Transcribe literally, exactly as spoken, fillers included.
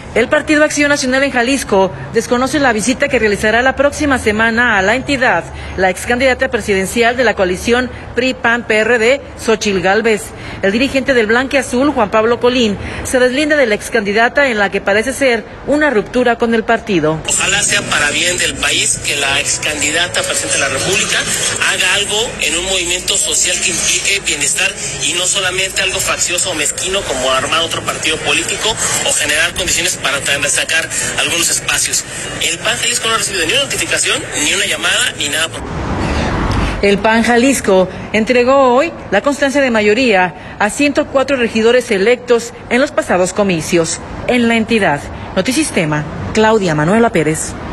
El Partido Acción Nacional en Jalisco desconoce la visita que realizará la próxima semana a la entidad la ex candidata presidencial de la coalición P R I P A N P R D, Xóchitl Gálvez. El dirigente del Blanquiazul, Juan Pablo Colín, se deslinda de la ex candidata en la que parece ser una ruptura con el partido. Ojalá sea para bien del país que la ex candidata presidenta de la República haga algo en un movimiento social que implique bienestar y no solamente algo faccioso o mezquino como armar otro partido político o generar condiciones para sacar algunos espacios. El P A N Jalisco no ha recibido ni una notificación, ni una llamada, ni nada. El P A N Jalisco entregó hoy la constancia de mayoría a ciento cuatro regidores electos en los pasados comicios. En la entidad, Notisistema, Claudia Manuela Pérez.